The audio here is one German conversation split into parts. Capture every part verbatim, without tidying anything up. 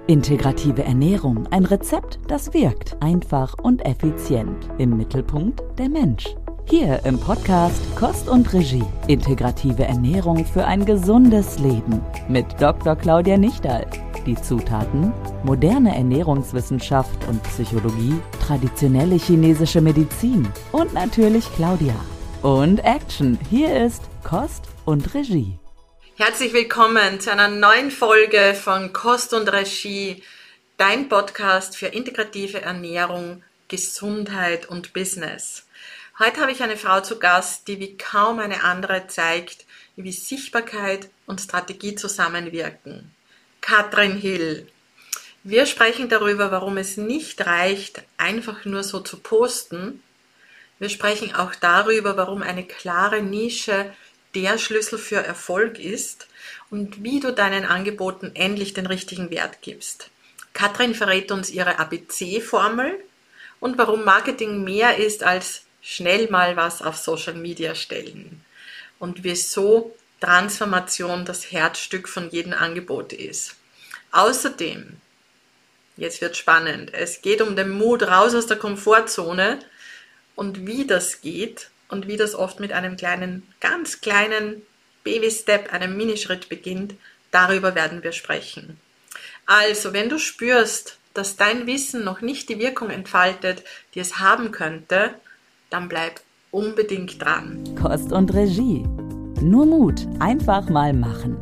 Integrative Ernährung, ein Rezept, das wirkt, einfach und effizient. Im Mittelpunkt der Mensch. Hier im Podcast Kost und Regie. Integrative Ernährung für ein gesundes Leben. Mit Doktor Claudia Nichterl. Die Zutaten: moderne Ernährungswissenschaft und Psychologie, traditionelle chinesische Medizin und natürlich Claudia. Und Action, hier ist Kost und Regie. Herzlich willkommen zu einer neuen Folge von Kost und Regie, dein Podcast für integrative Ernährung, Gesundheit und Business. Heute habe ich eine Frau zu Gast, die wie kaum eine andere zeigt, wie Sichtbarkeit und Strategie zusammenwirken. Katrin Hill. Wir sprechen darüber, warum es nicht reicht, einfach nur so zu posten. Wir sprechen auch darüber, warum eine klare Nische der Schlüssel für Erfolg ist und wie du deinen Angeboten endlich den richtigen Wert gibst. Katrin verrät uns ihre A B C-Formel und warum Marketing mehr ist als schnell mal was auf Social Media stellen und wieso Transformation das Herzstück von jedem Angebot ist. Außerdem, jetzt wird spannend, es geht um den Mut raus aus der Komfortzone und wie das geht und wie das oft mit einem kleinen, ganz kleinen Baby-Step, einem Minischritt beginnt, darüber werden wir sprechen. Also, wenn du spürst, dass dein Wissen noch nicht die Wirkung entfaltet, die es haben könnte, dann bleib unbedingt dran. Kost und Regie. Nur Mut, einfach mal machen.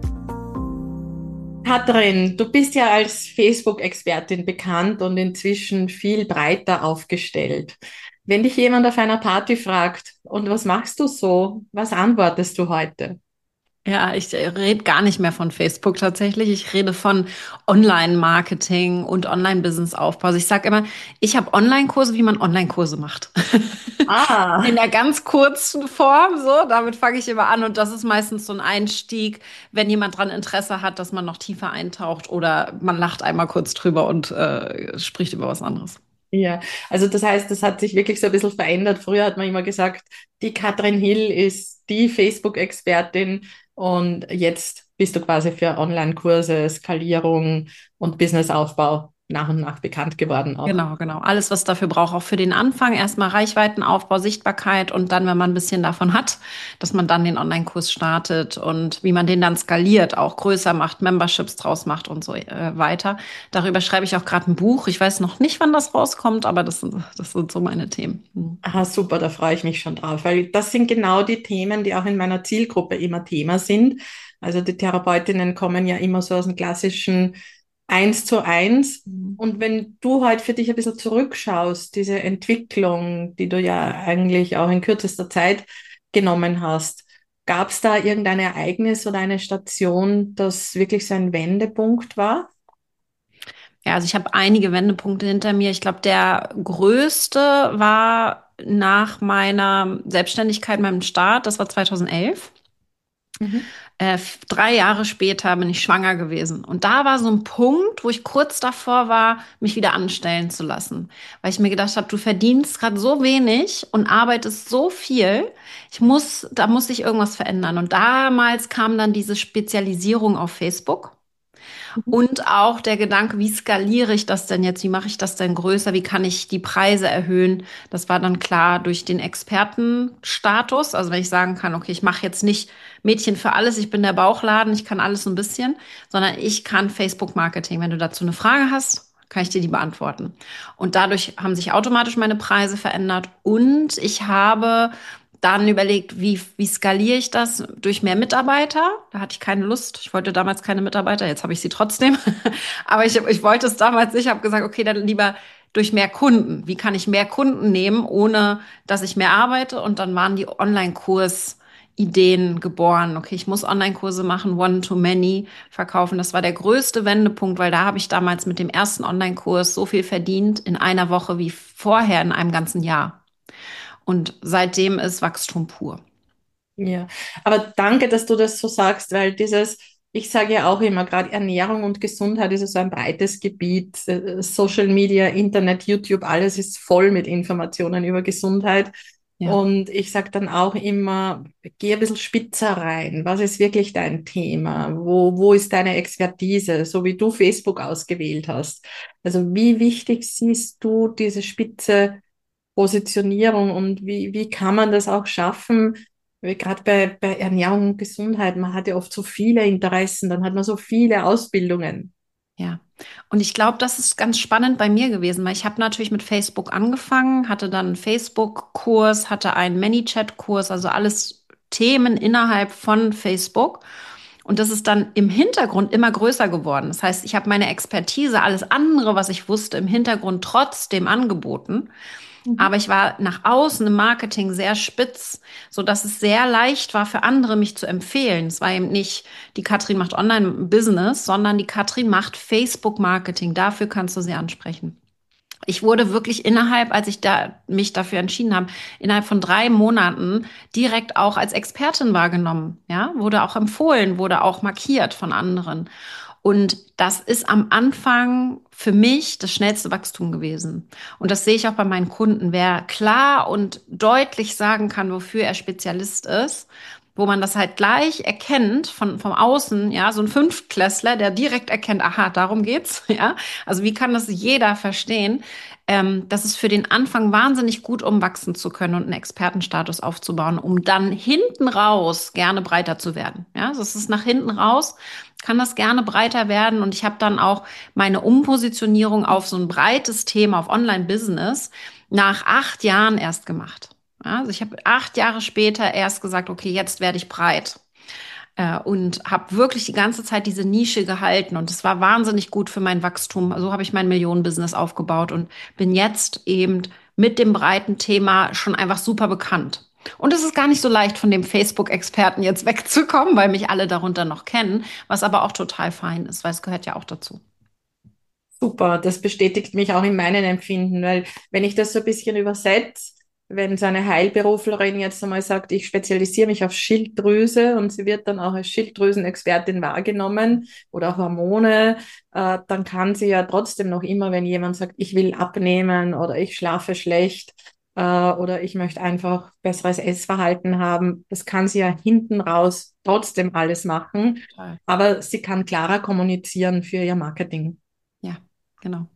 Katrin, du bist ja als Facebook-Expertin bekannt und inzwischen viel breiter aufgestellt. Wenn dich jemand auf einer Party fragt, und was machst du so, was antwortest du heute? Ja, ich rede gar nicht mehr von Facebook tatsächlich. Ich rede von Online-Marketing und Online-Business-Aufbau. Also ich sage immer, ich habe Online-Kurse, wie man Online-Kurse macht. Ah. In der ganz kurzen Form, so, damit fange ich immer an. Und das ist meistens so ein Einstieg, wenn jemand dran Interesse hat, dass man noch tiefer eintaucht oder man lacht einmal kurz drüber und äh, spricht über was anderes. Ja, also das heißt, das hat sich wirklich so ein bisschen verändert. Früher hat man immer gesagt, die Katrin Hill ist die Facebook-Expertin und jetzt bist du quasi für Online-Kurse, Skalierung und Businessaufbau nach und nach bekannt geworden auch. Genau, genau. Alles, was dafür braucht, auch für den Anfang. Erstmal Reichweitenaufbau, Sichtbarkeit und dann, wenn man ein bisschen davon hat, dass man dann den Online-Kurs startet und wie man den dann skaliert, auch größer macht, Memberships draus macht und so äh, weiter. Darüber schreibe ich auch gerade ein Buch. Ich weiß noch nicht, wann das rauskommt, aber das sind, das sind so meine Themen. Mhm. Aha, super, da freue ich mich schon drauf, weil das sind genau die Themen, die auch in meiner Zielgruppe immer Thema sind. Also die Therapeutinnen kommen ja immer so aus dem klassischen Eins zu eins. Und wenn du halt für dich ein bisschen zurückschaust, diese Entwicklung, die du ja eigentlich auch in kürzester Zeit genommen hast, gab es da irgendein Ereignis oder eine Station, das wirklich so ein Wendepunkt war? Ja, also ich habe einige Wendepunkte hinter mir. Ich glaube, der größte war nach meiner Selbstständigkeit, meinem Start, das war zweitausendelf. Mhm. Äh, drei Jahre später bin ich schwanger gewesen. Und da war so ein Punkt, wo ich kurz davor war, mich wieder anstellen zu lassen. Weil ich mir gedacht habe, du verdienst gerade so wenig und arbeitest so viel. Ich muss, da muss sich irgendwas verändern. Und damals kam dann diese Spezialisierung auf Facebook. Und auch der Gedanke, wie skaliere ich das denn jetzt? Wie mache ich das denn größer? Wie kann ich die Preise erhöhen? Das war dann klar durch den Expertenstatus. Also wenn ich sagen kann, okay, ich mache jetzt nicht Mädchen für alles, ich bin der Bauchladen, ich kann alles so ein bisschen, sondern ich kann Facebook-Marketing. Wenn du dazu eine Frage hast, kann ich dir die beantworten. Und dadurch haben sich automatisch meine Preise verändert. Und ich habe dann überlegt, wie, wie skaliere ich das durch mehr Mitarbeiter? Da hatte ich keine Lust. Ich wollte damals keine Mitarbeiter, jetzt habe ich sie trotzdem. Aber ich, ich wollte es damals nicht. Ich habe gesagt, okay, dann lieber durch mehr Kunden. Wie kann ich mehr Kunden nehmen, ohne dass ich mehr arbeite? Und dann waren die Online-Kurs-Ideen geboren. Okay, ich muss Online-Kurse machen, One-to-Many verkaufen. Das war der größte Wendepunkt, weil da habe ich damals mit dem ersten Online-Kurs so viel verdient in einer Woche wie vorher in einem ganzen Jahr. Und seitdem ist Wachstum pur. Ja, aber danke, dass du das so sagst, weil dieses, ich sage ja auch immer, gerade Ernährung und Gesundheit ist ja so ein breites Gebiet. Äh, Social Media, Internet, YouTube, alles ist voll mit Informationen über Gesundheit. Ja. Und ich sage dann auch immer, geh ein bisschen spitzer rein. Was ist wirklich dein Thema? Wo, wo ist deine Expertise? So wie du Facebook ausgewählt hast. Also wie wichtig siehst du diese spitze Positionierung und wie, wie kann man das auch schaffen? Weil gerade bei, bei Ernährung und Gesundheit, man hat ja oft so viele Interessen, dann hat man so viele Ausbildungen. Ja, und ich glaube, das ist ganz spannend bei mir gewesen, weil ich habe natürlich mit Facebook angefangen, hatte dann einen Facebook-Kurs, hatte einen ManyChat-Kurs, also alles Themen innerhalb von Facebook. Und das ist dann im Hintergrund immer größer geworden. Das heißt, ich habe meine Expertise, alles andere, was ich wusste, im Hintergrund trotzdem angeboten. Mhm. Aber ich war nach außen im Marketing sehr spitz, so dass es sehr leicht war für andere, mich zu empfehlen. Es war eben nicht, die Katrin macht Online-Business, sondern die Katrin macht Facebook-Marketing. Dafür kannst du sie ansprechen. Ich wurde wirklich innerhalb, als ich da mich dafür entschieden habe, innerhalb von drei Monaten direkt auch als Expertin wahrgenommen. Ja, wurde auch empfohlen, wurde auch markiert von anderen. Und das ist am Anfang für mich das schnellste Wachstum gewesen. Und das sehe ich auch bei meinen Kunden. Wer klar und deutlich sagen kann, wofür er Spezialist ist, wo man das halt gleich erkennt von, vom Außen, ja, so ein Fünftklässler, der direkt erkennt, aha, darum geht's, ja. Also wie kann das jeder verstehen? Ähm, das ist für den Anfang wahnsinnig gut, um wachsen zu können und einen Expertenstatus aufzubauen, um dann hinten raus gerne breiter zu werden. Ja, das ist nach hinten raus, kann das gerne breiter werden. Und ich habe dann auch meine Umpositionierung auf so ein breites Thema, auf Online-Business, nach acht Jahren erst gemacht. Ja, also ich habe acht Jahre später erst gesagt, okay, jetzt werde ich breit. Äh, und habe wirklich die ganze Zeit diese Nische gehalten. Und es war wahnsinnig gut für mein Wachstum. So habe ich mein Millionenbusiness aufgebaut und bin jetzt eben mit dem breiten Thema schon einfach super bekannt. Und es ist gar nicht so leicht, von dem Facebook-Experten jetzt wegzukommen, weil mich alle darunter noch kennen, was aber auch total fein ist, weil es gehört ja auch dazu. Super, das bestätigt mich auch in meinen Empfinden, weil wenn ich das so ein bisschen übersetze, wenn so eine Heilberuflerin jetzt einmal sagt, ich spezialisiere mich auf Schilddrüse und sie wird dann auch als Schilddrüsenexpertin wahrgenommen oder Hormone, äh, dann kann sie ja trotzdem noch immer, wenn jemand sagt, ich will abnehmen oder ich schlafe schlecht äh, oder ich möchte einfach besseres Essverhalten haben, das kann sie ja hinten raus trotzdem alles machen, Total. aber sie kann klarer kommunizieren für ihr Marketing. Ja, genau.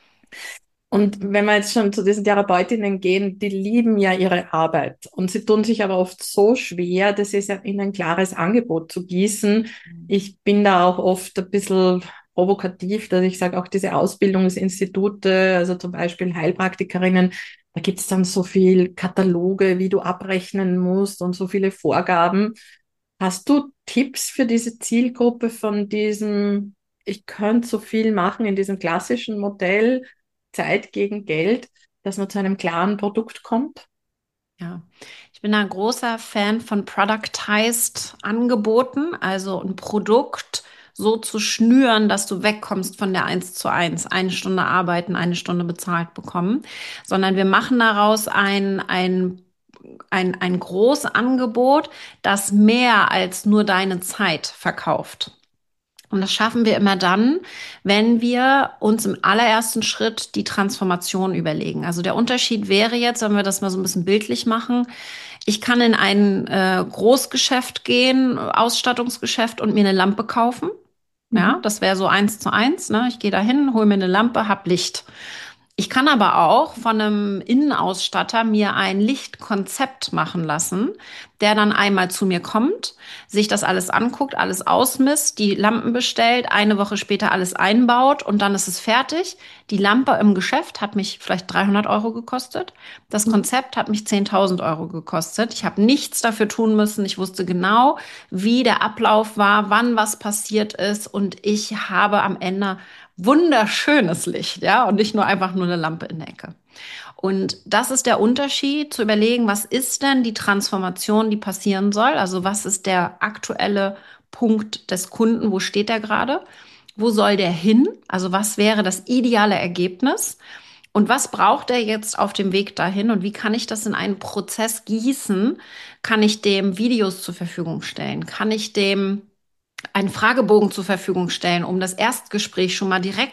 Und wenn wir jetzt schon zu diesen Therapeutinnen gehen, die lieben ja ihre Arbeit und sie tun sich aber oft so schwer, das ist ja in ein klares Angebot zu gießen. Ich bin da auch oft ein bisschen provokativ, dass ich sage, auch diese Ausbildungsinstitute, also zum Beispiel Heilpraktikerinnen, da gibt es dann so viel Kataloge, wie du abrechnen musst und so viele Vorgaben. Hast du Tipps für diese Zielgruppe von diesem, ich könnte so viel machen in diesem klassischen Modell? Zeit gegen Geld, dass man zu einem klaren Produkt kommt. Ja, ich bin ein großer Fan von Productized Angeboten, also ein Produkt so zu schnüren, dass du wegkommst von der Eins zu eins, eine Stunde arbeiten, eine Stunde bezahlt bekommen, sondern wir machen daraus ein, ein, ein, ein großes Angebot, das mehr als nur deine Zeit verkauft. Und das schaffen wir immer dann, wenn wir uns im allerersten Schritt die Transformation überlegen. Also der Unterschied wäre jetzt, wenn wir das mal so ein bisschen bildlich machen, ich kann in ein äh, Großgeschäft gehen, Ausstattungsgeschäft und mir eine Lampe kaufen. Ja, Mhm. das wäre so eins zu eins. Ne? Ich gehe da hin, hole mir eine Lampe, hab Licht. Ich kann aber auch von einem Innenausstatter mir ein Lichtkonzept machen lassen, der dann einmal zu mir kommt, sich das alles anguckt, alles ausmisst, die Lampen bestellt, eine Woche später alles einbaut und dann ist es fertig. Die Lampe im Geschäft hat mich vielleicht dreihundert Euro gekostet. Das Mhm. Konzept hat mich zehntausend Euro gekostet. Ich habe nichts dafür tun müssen. Ich wusste genau, wie der Ablauf war, wann was passiert ist und ich habe am Ende wunderschönes Licht, ja, und nicht nur einfach nur eine Lampe in der Ecke. Und das ist der Unterschied, zu überlegen, was ist denn die Transformation, die passieren soll? Also was ist der aktuelle Punkt des Kunden? Wo steht er gerade? Wo soll der hin? Also was wäre das ideale Ergebnis? Und was braucht er jetzt auf dem Weg dahin? Und wie kann ich das in einen Prozess gießen? Kann ich dem Videos zur Verfügung stellen? Kann ich dem einen Fragebogen zur Verfügung stellen, um das Erstgespräch schon mal direkt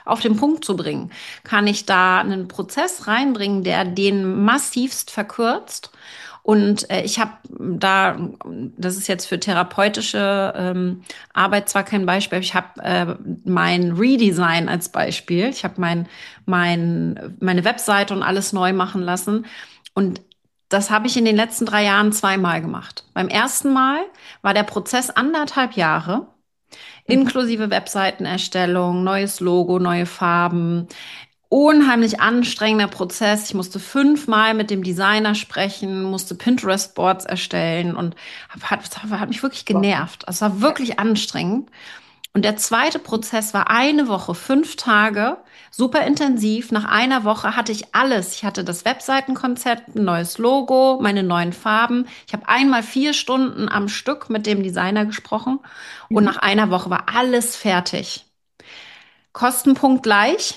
auf den Punkt zu bringen? Kann ich da einen Prozess reinbringen, der den massivst verkürzt? Und äh, ich habe da, das ist jetzt für therapeutische ähm, Arbeit zwar kein Beispiel, aber ich habe äh, mein Redesign als Beispiel. Ich habe mein, mein, meine Webseite und alles neu machen lassen. Und das habe ich in den letzten drei Jahren zweimal gemacht. Beim ersten Mal war der Prozess anderthalb Jahre, Mhm. inklusive Webseitenerstellung, neues Logo, neue Farben. Unheimlich anstrengender Prozess. Ich musste fünfmal mit dem Designer sprechen, musste Pinterest-Boards erstellen und hat, hat mich wirklich Wow. genervt. Es war Ja. wirklich anstrengend. Und der zweite Prozess war eine Woche, fünf Tage, super intensiv. Nach einer Woche hatte ich alles. Ich hatte das Webseitenkonzept, ein neues Logo, meine neuen Farben. Ich habe einmal vier Stunden am Stück mit dem Designer gesprochen und Mhm. nach einer Woche war alles fertig. Kostenpunkt gleich.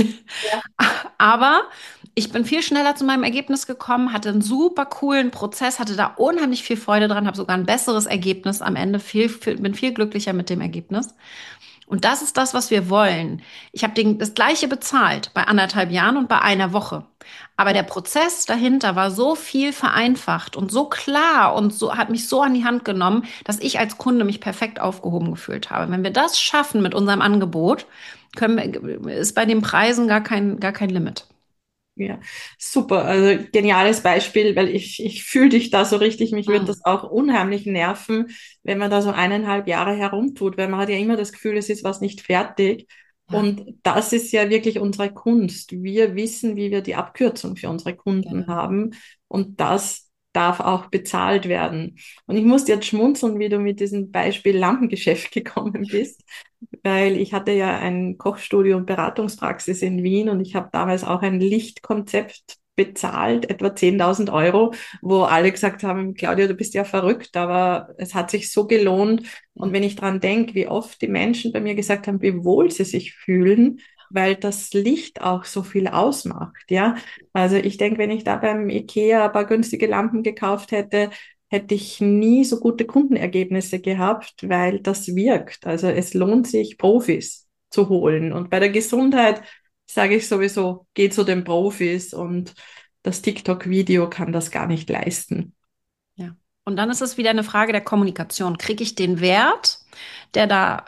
Ja. Aber ich bin viel schneller zu meinem Ergebnis gekommen, hatte einen super coolen Prozess, hatte da unheimlich viel Freude dran, habe sogar ein besseres Ergebnis am Ende, viel, viel, bin viel glücklicher mit dem Ergebnis. Und das ist das, was wir wollen. Ich habe den, das Gleiche bezahlt bei anderthalb Jahren und bei einer Woche. Aber der Prozess dahinter war so viel vereinfacht und so klar und so hat mich so an die Hand genommen, dass ich als Kunde mich perfekt aufgehoben gefühlt habe. Wenn wir das schaffen mit unserem Angebot, können wir, ist bei den Preisen gar kein, gar kein Limit. Ja, super. Also geniales Beispiel, weil ich, ich fühle dich da so richtig. Mich würde Mhm. das auch unheimlich nerven, wenn man da so eineinhalb Jahre herumtut, weil man hat ja immer das Gefühl, es ist was nicht fertig. Ja, Und das ist ja wirklich unsere Kunst. Wir wissen, wie wir die Abkürzung für unsere Kunden genau. haben. Und das darf auch bezahlt werden. Und ich musste jetzt schmunzeln, wie du mit diesem Beispiel Lampengeschäft gekommen bist, weil ich hatte ja ein Kochstudio und Beratungspraxis in Wien und ich habe damals auch ein Lichtkonzept bezahlt, etwa zehntausend Euro, wo alle gesagt haben, Claudia, du bist ja verrückt, aber es hat sich so gelohnt. Und Ja, wenn ich dran denke, wie oft die Menschen bei mir gesagt haben, wie wohl sie sich fühlen, weil das Licht auch so viel ausmacht, ja. Also ich denke, wenn ich da beim IKEA ein paar günstige Lampen gekauft hätte, hätte ich nie so gute Kundenergebnisse gehabt, weil das wirkt. Also es lohnt sich, Profis zu holen. Und bei der Gesundheit sage ich sowieso, geh zu den Profis und das TikTok-Video kann das gar nicht leisten. ja. Und dann ist es wieder eine Frage der Kommunikation. Kriege ich den Wert, der da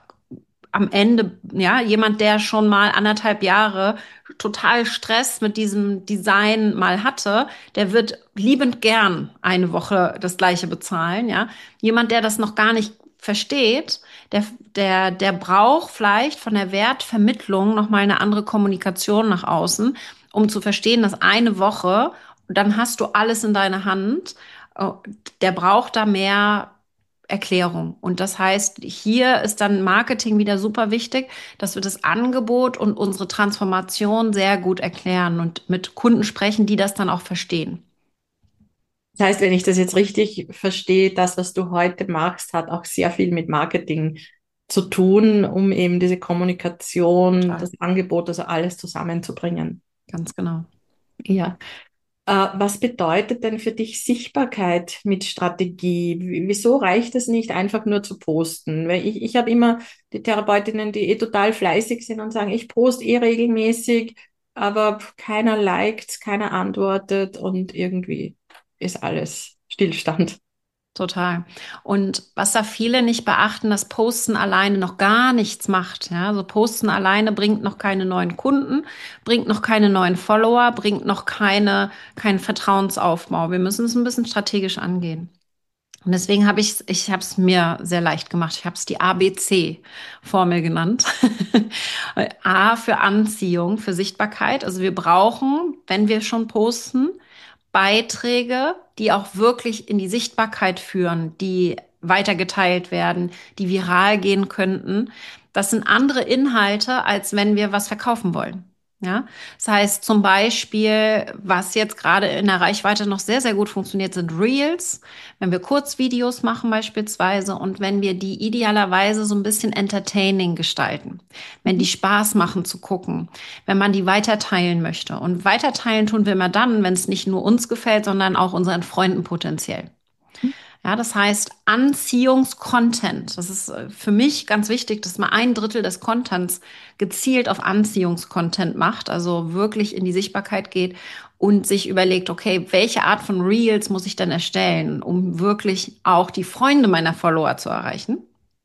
am Ende, ja, jemand, der schon mal anderthalb Jahre total Stress mit diesem Design mal hatte, der wird liebend gern eine Woche das Gleiche bezahlen, ja. Jemand, der das noch gar nicht versteht, der, der, der braucht vielleicht von der Wertvermittlung noch mal eine andere Kommunikation nach außen, um zu verstehen, dass eine Woche, dann hast du alles in deiner Hand. äh, Der braucht da mehr Erklärung. Und das heißt, hier ist dann Marketing wieder super wichtig, dass wir das Angebot und unsere Transformation sehr gut erklären und mit Kunden sprechen, die das dann auch verstehen. Das heißt, wenn ich das jetzt richtig verstehe, das, was du heute machst, hat auch sehr viel mit Marketing zu tun, um eben diese Kommunikation, Total. das Angebot, also alles zusammenzubringen. Ganz genau. Ja. Äh, was bedeutet denn für dich Sichtbarkeit mit Strategie? W- Wieso reicht es nicht, einfach nur zu posten? Weil ich, ich habe immer die Therapeutinnen, die eh total fleißig sind und sagen, ich poste eh regelmäßig, aber keiner liked, keiner antwortet und irgendwie ist alles Stillstand. Total. Und was da viele nicht beachten, dass Posten alleine noch gar nichts macht. Ja, so Posten alleine bringt noch keine neuen Kunden, bringt noch keine neuen Follower, bringt noch keine, keinen Vertrauensaufbau. Wir müssen es ein bisschen strategisch angehen. Und deswegen habe ich, ich habe es mir sehr leicht gemacht. Ich habe es die A B C-Formel genannt. A für Anziehung, für Sichtbarkeit. Also wir brauchen, wenn wir schon posten, Beiträge, die auch wirklich in die Sichtbarkeit führen, die weitergeteilt werden, die viral gehen könnten. Das sind andere Inhalte, als wenn wir was verkaufen wollen. Ja, das heißt zum Beispiel, was jetzt gerade in der Reichweite noch sehr, sehr gut funktioniert, sind Reels. Wenn wir Kurzvideos machen beispielsweise und wenn wir die idealerweise so ein bisschen entertaining gestalten, wenn die Spaß machen zu gucken, wenn man die weiterteilen möchte. Und weiterteilen tun wir immer dann, wenn es nicht nur uns gefällt, sondern auch unseren Freunden potenziell. Ja, das heißt Anziehungscontent. Das ist äh, für mich ganz wichtig, dass man ein Drittel des Contents gezielt auf Anziehungscontent macht, also wirklich in die Sichtbarkeit geht und sich überlegt, okay, welche Art von Reels muss ich denn erstellen, um wirklich auch die Freunde meiner Follower zu erreichen?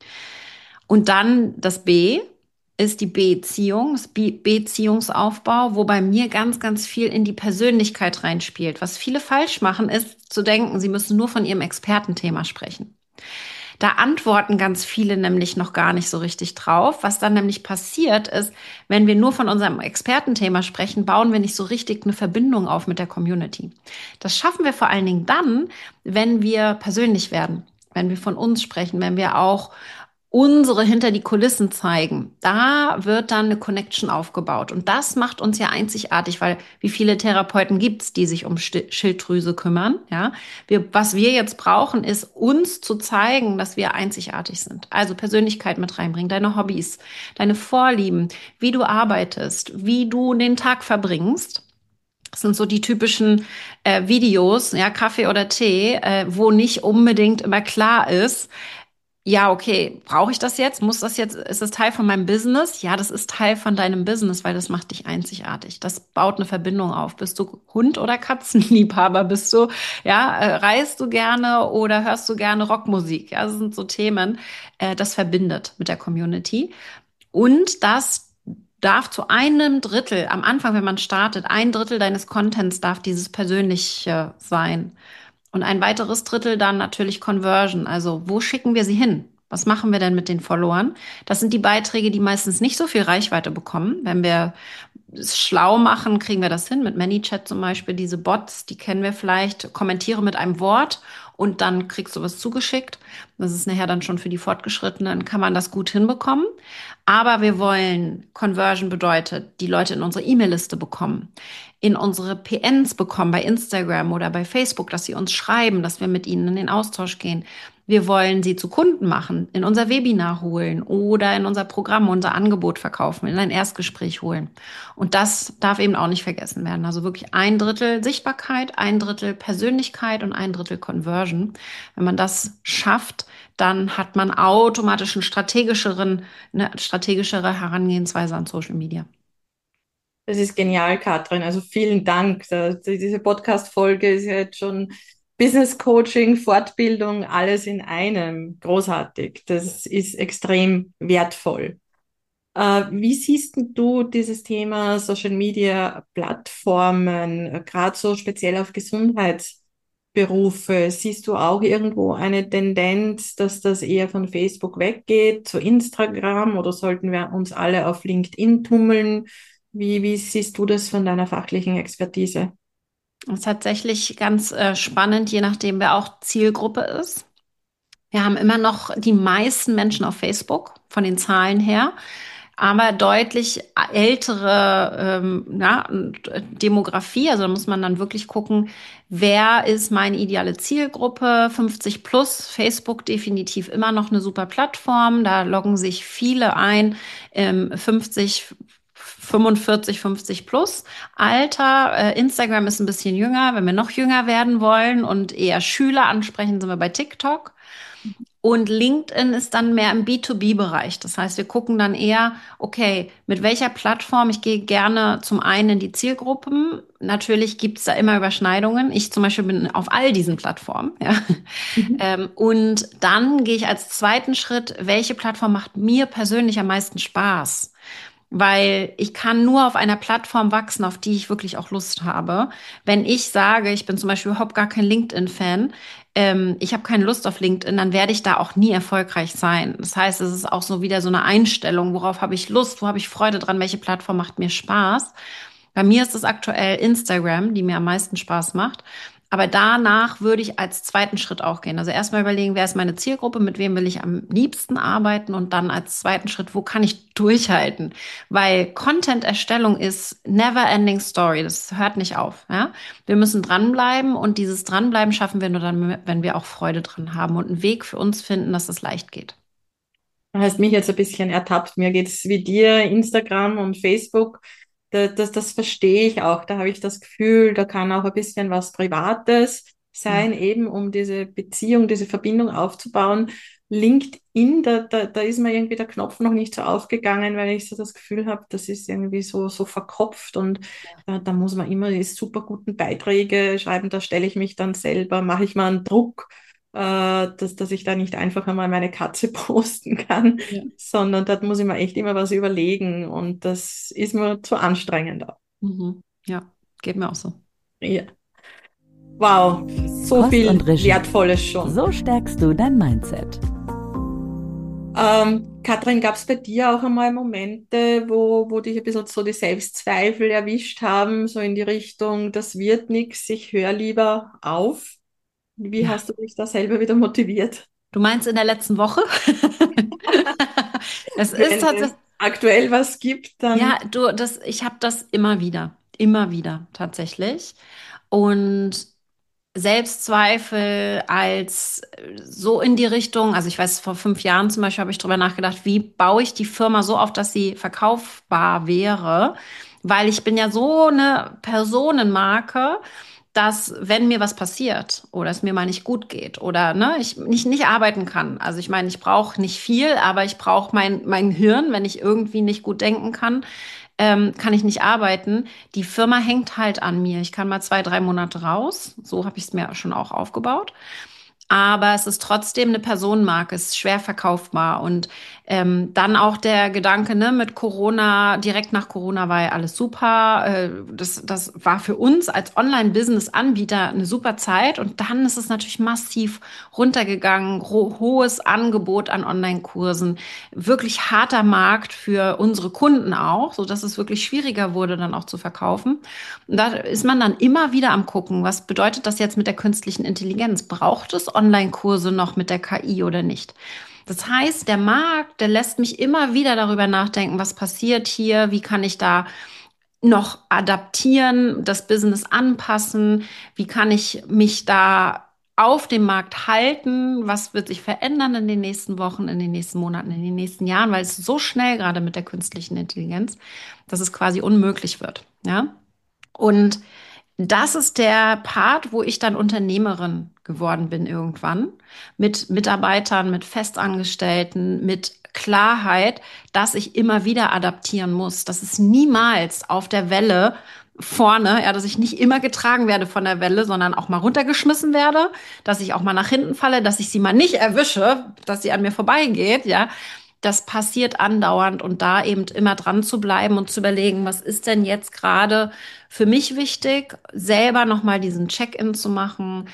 Und dann das B ist die Beziehung, das Be Beziehungsaufbau, wo bei mir ganz, ganz viel in die Persönlichkeit reinspielt. Was viele falsch machen, ist zu denken, sie müssen nur von ihrem Expertenthema sprechen. Da antworten ganz viele nämlich noch gar nicht so richtig drauf. Was dann nämlich passiert ist, wenn wir nur von unserem Expertenthema sprechen, bauen wir nicht so richtig eine Verbindung auf mit der Community. Das schaffen wir vor allen Dingen dann, wenn wir persönlich werden, wenn wir von uns sprechen, wenn wir auch unsere hinter die Kulissen zeigen. Da wird dann eine Connection aufgebaut. Und das macht uns ja einzigartig, weil wie viele Therapeuten gibt's, die sich um Sti- Schilddrüse kümmern? Ja, wir, was wir jetzt brauchen, ist uns zu zeigen, dass wir einzigartig sind. Also Persönlichkeit mit reinbringen, deine Hobbys, deine Vorlieben, wie du arbeitest, wie du den Tag verbringst. Das sind so die typischen äh, Videos, ja, Kaffee oder Tee, äh, wo nicht unbedingt immer klar ist, ja, okay, brauche ich das jetzt? Muss das jetzt, ist das Teil von meinem Business? Ja, das ist Teil von deinem Business, weil das macht dich einzigartig. Das baut eine Verbindung auf. Bist du Hund- oder Katzenliebhaber? Bist du, ja, äh, reist du gerne oder hörst du gerne Rockmusik? Ja, das sind so Themen, äh, das verbindet mit der Community. Und das darf zu einem Drittel, am Anfang, wenn man startet, ein Drittel deines Contents darf dieses Persönliche sein. Und ein weiteres Drittel dann natürlich Conversion. Also wo schicken wir sie hin? Was machen wir denn mit den Followern? Das sind die Beiträge, die meistens nicht so viel Reichweite bekommen. Wenn wir es schlau machen, kriegen wir das hin. Mit ManyChat zum Beispiel, diese Bots, die kennen wir vielleicht. Kommentiere mit einem Wort und dann kriegst du was zugeschickt. Das ist nachher dann schon für die Fortgeschrittenen, kann man das gut hinbekommen. Aber wir wollen, Conversion bedeutet, die Leute in unsere E-Mail-Liste bekommen, in unsere P Ns bekommen bei Instagram oder bei Facebook, dass sie uns schreiben, dass wir mit ihnen in den Austausch gehen. Wir wollen sie zu Kunden machen, in unser Webinar holen oder in unser Programm, unser Angebot verkaufen, in ein Erstgespräch holen. Und das darf eben auch nicht vergessen werden. Also wirklich ein Drittel Sichtbarkeit, ein Drittel Persönlichkeit und ein Drittel Conversion. Wenn man das schafft, dann hat man automatisch einen strategischeren, eine strategischere Herangehensweise an Social Media. Das ist genial, Katrin. Also vielen Dank. Da- Diese Podcast-Folge ist ja jetzt schon Business Coaching, Fortbildung, alles in einem. Großartig. Das ist extrem wertvoll. Äh, wie siehst denn du dieses Thema Social Media Plattformen, äh, gerade so speziell auf Gesundheitsberufe? Siehst du auch irgendwo eine Tendenz, dass das eher von Facebook weggeht zu Instagram oder sollten wir uns alle auf LinkedIn tummeln? Wie, wie siehst du das von deiner fachlichen Expertise? Das ist tatsächlich ganz äh, spannend, je nachdem, wer auch Zielgruppe ist. Wir haben immer noch die meisten Menschen auf Facebook von den Zahlen her, aber deutlich ältere ähm, ja, Demografie. Also da muss man dann wirklich gucken, wer ist meine ideale Zielgruppe? fünfzig plus, Facebook definitiv immer noch eine super Plattform. Da loggen sich viele ein, ähm, fünfzig, fünfundvierzig, fünfzig plus Alter. Äh, Instagram ist ein bisschen jünger. Wenn wir noch jünger werden wollen und eher Schüler ansprechen, sind wir bei TikTok. Und LinkedIn ist dann mehr im B zwei B-Bereich. Das heißt, wir gucken dann eher, okay, mit welcher Plattform? Ich gehe gerne zum einen in die Zielgruppen. Natürlich gibt es da immer Überschneidungen. Ich zum Beispiel bin auf all diesen Plattformen. Ja. Mhm. Ähm, und dann gehe ich als zweiten Schritt, welche Plattform macht mir persönlich am meisten Spaß? Weil ich kann nur auf einer Plattform wachsen, auf die ich wirklich auch Lust habe. Wenn ich sage, ich bin zum Beispiel überhaupt gar kein LinkedIn-Fan, ähm, ich habe keine Lust auf LinkedIn, dann werde ich da auch nie erfolgreich sein. Das heißt, es ist auch so wieder so eine Einstellung, worauf habe ich Lust, wo habe ich Freude dran, welche Plattform macht mir Spaß. Bei mir ist es aktuell Instagram, die mir am meisten Spaß macht. Aber danach würde ich als zweiten Schritt auch gehen. Also erstmal überlegen, wer ist meine Zielgruppe, mit wem will ich am liebsten arbeiten und dann als zweiten Schritt, wo kann ich durchhalten? Weil Content-Erstellung ist never ending story. Das hört nicht auf. Ja? Wir müssen dranbleiben und dieses Dranbleiben schaffen wir nur dann, wenn wir auch Freude dran haben und einen Weg für uns finden, dass es leicht geht. Du hast mich jetzt ein bisschen ertappt. Mir geht's wie dir, Instagram und Facebook. Da- Das, das verstehe ich auch. Da habe ich das Gefühl, da kann auch ein bisschen was Privates sein, eben um diese Beziehung, diese Verbindung aufzubauen. LinkedIn, da, da, da ist mir irgendwie der Knopf noch nicht so aufgegangen, weil ich so das Gefühl habe, das ist irgendwie so, so verkopft und da, da muss man immer die super guten Beiträge schreiben, da stelle ich mich dann selber, mache ich mal einen Druck, äh, dass, dass ich da nicht einfach einmal meine Katze posten kann, Ja. sondern da muss ich mir echt immer was überlegen und das ist mir zu anstrengend. Mhm. Ja, geht mir auch so. Ja. Wow, so Kost viel und Regie. Wertvolles schon. So stärkst du dein Mindset. Ähm, Katrin, gab es bei dir auch einmal Momente, wo, wo dich ein bisschen so die Selbstzweifel erwischt haben, so in die Richtung, das wird nichts, ich höre lieber auf? Wie Ja. hast du dich da selber wieder motiviert? Du meinst in der letzten Woche? Es ist Wenn es tatsächlich, aktuell was gibt, ja, dann du, das, ich habe das immer wieder, immer wieder tatsächlich. Und Selbstzweifel als äh, so in die Richtung, also ich weiß, vor fünf Jahren zum Beispiel habe ich drüber nachgedacht, wie baue ich die Firma so auf, dass sie verkaufbar wäre, weil ich bin ja so eine Personenmarke, dass wenn mir was passiert oder es mir mal nicht gut geht oder ne, ich nicht, nicht arbeiten kann. Also ich meine, ich brauche nicht viel, aber ich brauche mein, mein Hirn, wenn ich irgendwie nicht gut denken kann, ähm, kann ich nicht arbeiten. Die Firma hängt halt an mir. Ich kann mal zwei, drei Monate raus. So habe ich es mir schon auch aufgebaut. Aber es ist trotzdem eine Personenmarke, es ist schwer verkaufbar. Und ähm, dann auch der Gedanke, ne, mit Corona, direkt nach Corona war ja alles super. Äh, das, das war für uns als Online-Business-Anbieter eine super Zeit. Und dann ist es natürlich massiv runtergegangen, ho hohes Angebot an Online-Kursen, wirklich harter Markt für unsere Kunden auch, so dass es wirklich schwieriger wurde, dann auch zu verkaufen. Und da ist man dann immer wieder am gucken, was bedeutet das jetzt mit der künstlichen Intelligenz? Braucht es Online-Kurse noch mit der K I oder nicht? Das heißt, der Markt, der lässt mich immer wieder darüber nachdenken, was passiert hier, wie kann ich da noch adaptieren, das Business anpassen, wie kann ich mich da auf dem Markt halten, was wird sich verändern in den nächsten Wochen, in den nächsten Monaten, in den nächsten Jahren, weil es so schnell gerade mit der künstlichen Intelligenz, dass es quasi unmöglich wird, ja? Und das ist der Part, wo ich dann Unternehmerin geworden bin irgendwann, mit Mitarbeitern, mit Festangestellten, mit Klarheit, dass ich immer wieder adaptieren muss, dass es niemals auf der Welle vorne, ja, dass ich nicht immer getragen werde von der Welle, sondern auch mal runtergeschmissen werde, dass ich auch mal nach hinten falle, dass ich sie mal nicht erwische, dass sie an mir vorbeigeht, ja. Das passiert andauernd und da eben immer dran zu bleiben und zu überlegen, was ist denn jetzt gerade für mich wichtig, selber nochmal diesen Check-in zu machen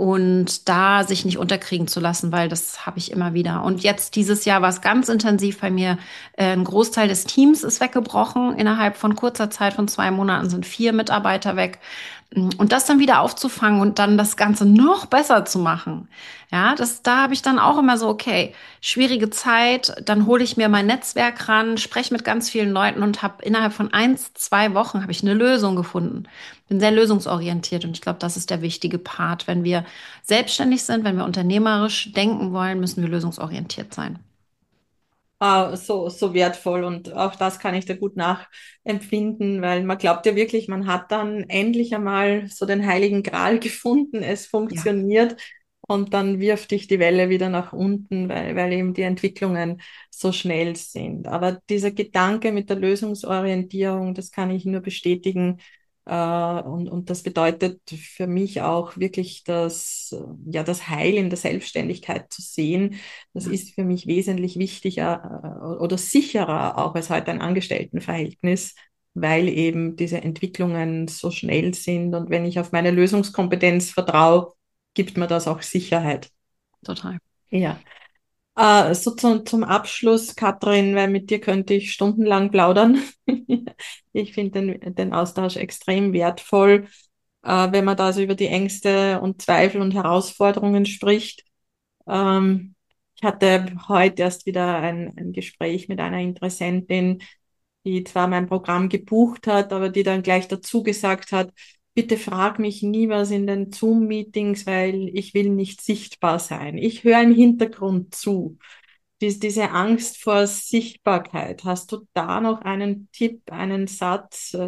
und da sich nicht unterkriegen zu lassen, weil das habe ich immer wieder. Und jetzt dieses Jahr war es ganz intensiv bei mir. Äh, Ein Großteil des Teams ist weggebrochen. Innerhalb von kurzer Zeit von zwei Monaten sind vier Mitarbeiter weg. Und das dann wieder aufzufangen und dann das Ganze noch besser zu machen. Ja, das, da habe ich dann auch immer so, okay, schwierige Zeit, dann hole ich mir mein Netzwerk ran, spreche mit ganz vielen Leuten und habe innerhalb von eins, zwei Wochen habe ich eine Lösung gefunden. Bin sehr lösungsorientiert und ich glaube, das ist der wichtige Part. Wenn wir selbstständig sind, wenn wir unternehmerisch denken wollen, müssen wir lösungsorientiert sein. ah, so, so wertvoll und auch das kann ich da gut nachempfinden, weil man glaubt ja wirklich, man hat dann endlich einmal so den Heiligen Gral gefunden, es Ja, funktioniert und dann wirft dich die Welle wieder nach unten, weil, weil eben die Entwicklungen so schnell sind. Aber dieser Gedanke mit der Lösungsorientierung, das kann ich nur bestätigen. Äh, und, und das bedeutet für mich auch wirklich das, äh, ja, das Heil in der Selbstständigkeit zu sehen. Das ja, ist für mich wesentlich wichtiger äh, oder sicherer auch als heute ein Angestelltenverhältnis, weil eben diese Entwicklungen so schnell sind. Und wenn ich auf meine Lösungskompetenz vertraue, gibt mir das auch Sicherheit. total. Ja. Äh, so zum, zum Abschluss, Katrin, weil mit dir könnte ich stundenlang plaudern. Ich finde den, den Austausch extrem wertvoll, äh, wenn man da so über die Ängste und Zweifel und Herausforderungen spricht. Ähm, Ich hatte heute erst wieder ein, ein Gespräch mit einer Interessentin, die zwar mein Programm gebucht hat, aber die dann gleich dazu gesagt hat, bitte frag mich nie was in den Zoom-Meetings, weil ich will nicht sichtbar sein. Ich höre im Hintergrund zu. Dies, diese Angst vor Sichtbarkeit. Hast du da noch einen Tipp, einen Satz?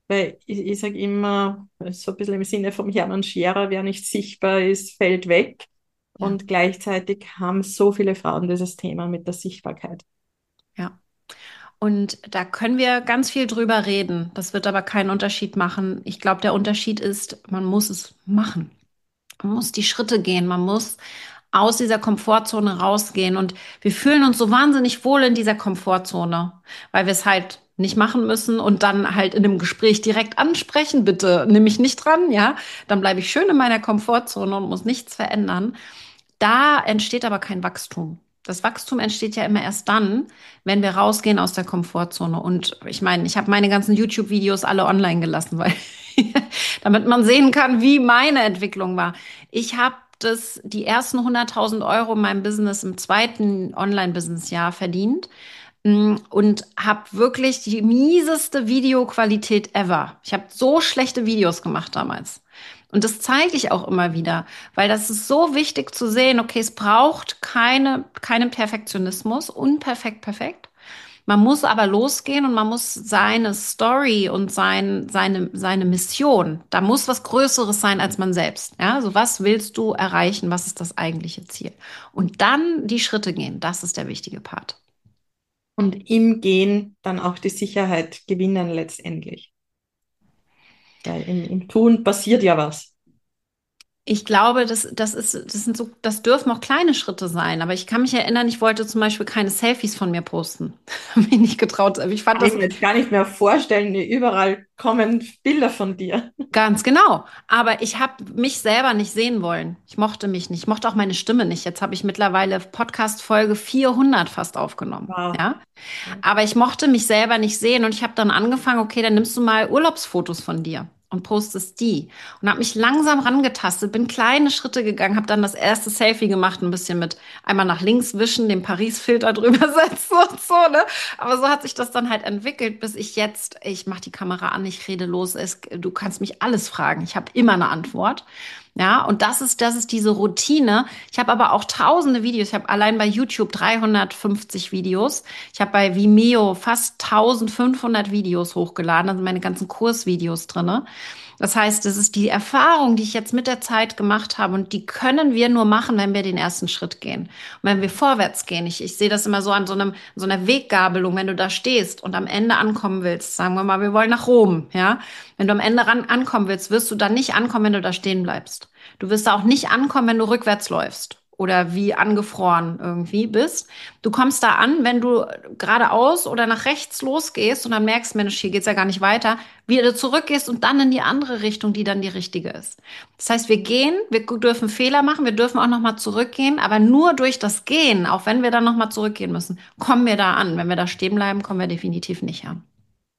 Weil ich, ich sage immer, so ein bisschen im Sinne vom Hermann Scherer, wer nicht sichtbar ist, fällt weg. Ja, Und gleichzeitig haben so viele Frauen dieses Thema mit der Sichtbarkeit. ja. Und da können wir ganz viel drüber reden. Das wird aber keinen Unterschied machen. Ich glaube, der Unterschied ist, man muss es machen. Man muss die Schritte gehen. Man muss aus dieser Komfortzone rausgehen. Und wir fühlen uns so wahnsinnig wohl in dieser Komfortzone, weil wir es halt nicht machen müssen und dann halt in einem Gespräch direkt ansprechen. Bitte nimm mich nicht dran, ja? Dann bleibe ich schön in meiner Komfortzone und muss nichts verändern. Da entsteht aber kein Wachstum. Das Wachstum entsteht ja immer erst dann, wenn wir rausgehen aus der Komfortzone. Und ich meine, ich habe meine ganzen YouTube-Videos alle online gelassen, weil damit man sehen kann, wie meine Entwicklung war. Ich habe das die ersten hunderttausend Euro in meinem Business im zweiten Online-Business-Jahr verdient mm, und habe wirklich die mieseste Videoqualität ever. Ich habe so schlechte Videos gemacht damals. Und das zeige ich auch immer wieder, weil das ist so wichtig zu sehen, okay, es braucht keine, keinen Perfektionismus, unperfekt, perfekt. Man muss aber losgehen und man muss seine Story und sein, seine, seine Mission, da muss was Größeres sein als man selbst. Ja, also was willst du erreichen? Was ist das eigentliche Ziel? Und dann die Schritte gehen. Das ist der wichtige Part. Und im Gehen dann auch die Sicherheit gewinnen letztendlich. Weil im, im Tun passiert ja was. Ich glaube, das, das ist, das sind so, das dürfen auch kleine Schritte sein. Aber ich kann mich erinnern, ich wollte zum Beispiel keine Selfies von mir posten. Habe mich nicht getraut. Ich fand Kann ich das mir jetzt gar nicht mehr vorstellen, überall kommen Bilder von dir. ganz genau. Aber ich habe mich selber nicht sehen wollen. Ich mochte mich nicht. Ich mochte auch meine Stimme nicht. Jetzt habe ich mittlerweile Podcast-Folge vierhundert fast aufgenommen. Wow. Ja. Aber ich mochte mich selber nicht sehen und ich habe dann angefangen, okay, dann nimmst du mal Urlaubsfotos von dir und postest die. Und habe mich langsam rangetastet, bin kleine Schritte gegangen, habe dann das erste Selfie gemacht, ein bisschen mit einmal nach links wischen, den Paris-Filter drüber setzen und so, ne? Aber so hat sich das dann halt entwickelt, bis ich jetzt, ich mache die Kamera an, ich rede los, es, du kannst mich alles fragen, ich habe immer eine Antwort. Ja, und das ist, das ist diese Routine. Ich habe aber auch tausende Videos. Ich habe allein bei YouTube dreihundertfünfzig Videos. Ich habe bei Vimeo fast eintausendfünfhundert Videos hochgeladen. Da sind meine ganzen Kursvideos drinne. Das heißt, das ist die Erfahrung, die ich jetzt mit der Zeit gemacht habe. Und die können wir nur machen, wenn wir den ersten Schritt gehen. Und wenn wir vorwärts gehen. Ich, ich sehe das immer so an so einem, so einer Weggabelung. Wenn du da stehst und am Ende ankommen willst, sagen wir mal, wir wollen nach Rom, ja. Wenn du am Ende ran ankommen willst, wirst du dann nicht ankommen, wenn du da stehen bleibst. Du wirst da auch nicht ankommen, wenn du rückwärts läufst oder wie angefroren irgendwie bist. Du kommst da an, wenn du geradeaus oder nach rechts losgehst und dann merkst, Mensch, hier geht's ja gar nicht weiter, wieder zurückgehst und dann in die andere Richtung, die dann die richtige ist. Das heißt, wir gehen, wir dürfen Fehler machen, wir dürfen auch nochmal zurückgehen, aber nur durch das Gehen, auch wenn wir dann nochmal zurückgehen müssen, kommen wir da an. Wenn wir da stehen bleiben, kommen wir definitiv nicht an.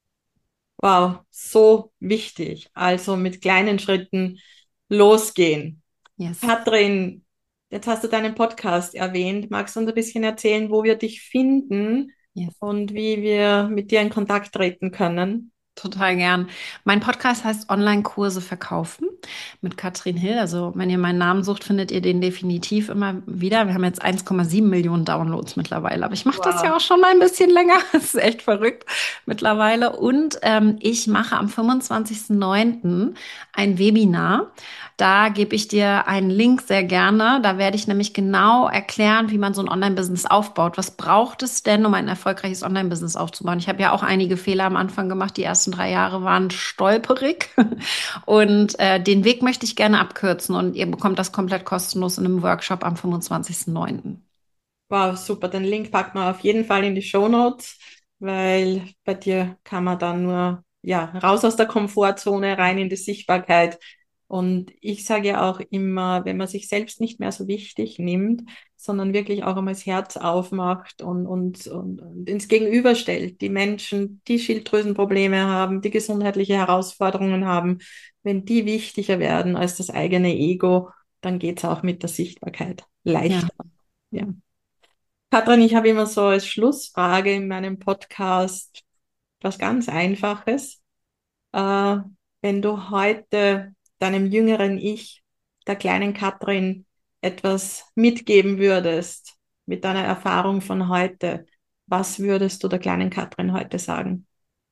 Wow, so wichtig. Also mit kleinen Schritten losgehen. Yes. Katrin, jetzt hast du deinen Podcast erwähnt. Magst du uns ein bisschen erzählen, wo wir dich finden Yes. und wie wir mit dir in Kontakt treten können? Total gern. Mein Podcast heißt Online-Kurse verkaufen mit Katrin Hill. Also wenn ihr meinen Namen sucht, findet ihr den definitiv immer wieder. Wir haben jetzt eins Komma sieben Millionen Downloads mittlerweile. Aber ich mache das ja Wow. auch schon ein bisschen länger. Das ist echt verrückt mittlerweile. Und ähm, ich mache am fünfundzwanzigsten neunten ein Webinar. Da gebe ich dir einen Link sehr gerne. Da werde ich nämlich genau erklären, wie man so ein Online-Business aufbaut. Was braucht es denn, um ein erfolgreiches Online-Business aufzubauen? Ich habe ja auch einige Fehler am Anfang gemacht. Die ersten drei Jahre waren stolperig. Und äh, den Weg möchte ich gerne abkürzen. Und ihr bekommt das komplett kostenlos in einem Workshop am fünfundzwanzigsten neunten Wow, super. Den Link packen wir auf jeden Fall in die Shownotes, weil bei dir kann man dann nur ja, raus aus der Komfortzone, rein in die Sichtbarkeit. Und ich sage ja auch immer, wenn man sich selbst nicht mehr so wichtig nimmt, sondern wirklich auch einmal das Herz aufmacht und, und, und, und ins Gegenüber stellt, die Menschen, die Schilddrüsenprobleme haben, die gesundheitliche Herausforderungen haben, wenn die wichtiger werden als das eigene Ego, dann geht's auch mit der Sichtbarkeit Ja. leichter. Ja. Katrin, ich habe immer so als Schlussfrage in meinem Podcast was ganz Einfaches. Äh, wenn du heute deinem jüngeren Ich, der kleinen Katrin, etwas mitgeben würdest mit deiner Erfahrung von heute, was würdest du der kleinen Katrin heute sagen?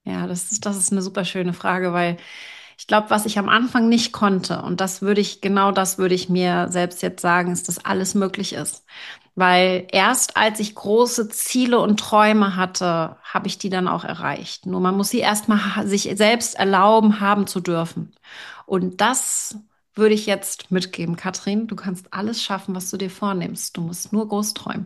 Ja, das ist, das ist eine super schöne Frage, weil ich glaube, was ich am Anfang nicht konnte, und das würde ich, genau das würde ich mir selbst jetzt sagen, ist, dass alles möglich ist. Weil erst als ich große Ziele und Träume hatte, habe ich die dann auch erreicht. Nur man muss sie erstmal ha- sich selbst erlauben, haben zu dürfen. Und das würde ich jetzt mitgeben, Katrin. Du kannst alles schaffen, was du dir vornimmst. Du musst nur groß träumen.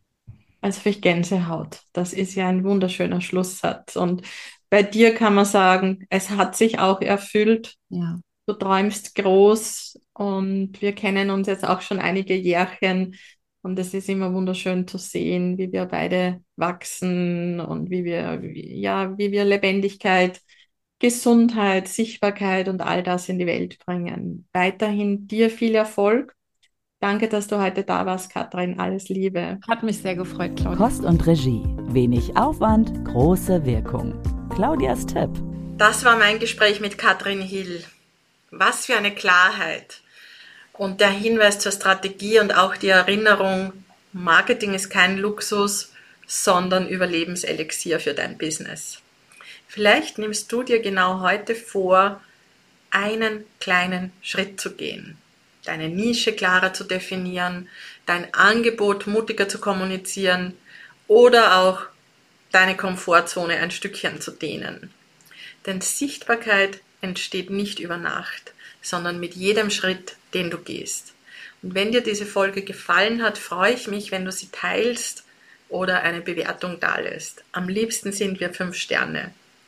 Also für ich Gänsehaut. Das ist ja ein wunderschöner Schlusssatz. Und bei dir kann man sagen, es hat sich auch erfüllt. Ja. Du träumst groß und wir kennen uns jetzt auch schon einige Jährchen und es ist immer wunderschön zu sehen, wie wir beide wachsen und wie wir, wie, ja, wie wir Lebendigkeit, Gesundheit, Sichtbarkeit und all das in die Welt bringen. Weiterhin dir viel Erfolg. Danke, dass du heute da warst, Katrin. Alles Liebe. Hat mich sehr gefreut, Claudia. Kost und Regie. Wenig Aufwand, große Wirkung. Claudias Tipp. Das war mein Gespräch mit Katrin Hill. Was für eine Klarheit. Und der Hinweis zur Strategie und auch die Erinnerung, Marketing ist kein Luxus, sondern Überlebenselixier für dein Business. Vielleicht nimmst du dir genau heute vor, einen kleinen Schritt zu gehen, deine Nische klarer zu definieren, dein Angebot mutiger zu kommunizieren oder auch deine Komfortzone ein Stückchen zu dehnen. Denn Sichtbarkeit entsteht nicht über Nacht, sondern mit jedem Schritt, den du gehst. Und wenn dir diese Folge gefallen hat, freue ich mich, wenn du sie teilst oder eine Bewertung dalässt. Am liebsten sind wir fünf Sterne.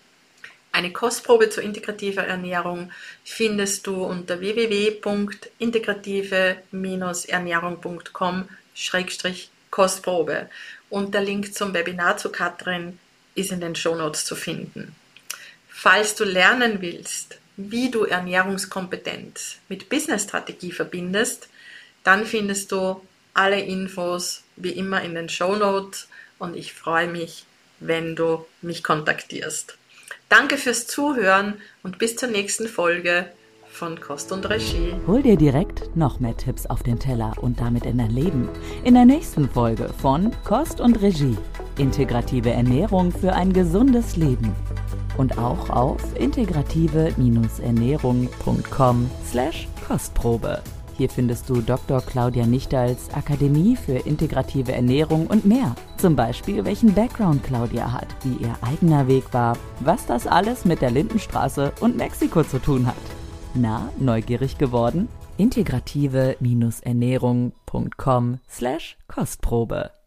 Eine Kostprobe zur integrativer Ernährung findest du unter w w w punkt integrative Ernährung punkt com Schrägstrich Kostprobe und der Link zum Webinar zu Katrin ist in den Shownotes zu finden. Falls du lernen willst, wie du Ernährungskompetenz mit Businessstrategie verbindest, dann findest du alle Infos wie immer in den Shownotes und ich freue mich, wenn du mich kontaktierst. Danke fürs Zuhören und bis zur nächsten Folge von Kost und Regie. Hol dir direkt noch mehr Tipps auf den Teller und damit in dein Leben. In der nächsten Folge von Kost und Regie. Integrative Ernährung für ein gesundes Leben. Und auch auf integrative Ernährung punkt com slash Kostprobe. Hier findest du Doktor Claudia Nichtals Akademie für integrative Ernährung und mehr. Zum Beispiel, welchen Background Claudia hat, wie ihr eigener Weg war, was das alles mit der Lindenstraße und Mexiko zu tun hat. Na, neugierig geworden? integrative Ernährung punkt com slash Kostprobe.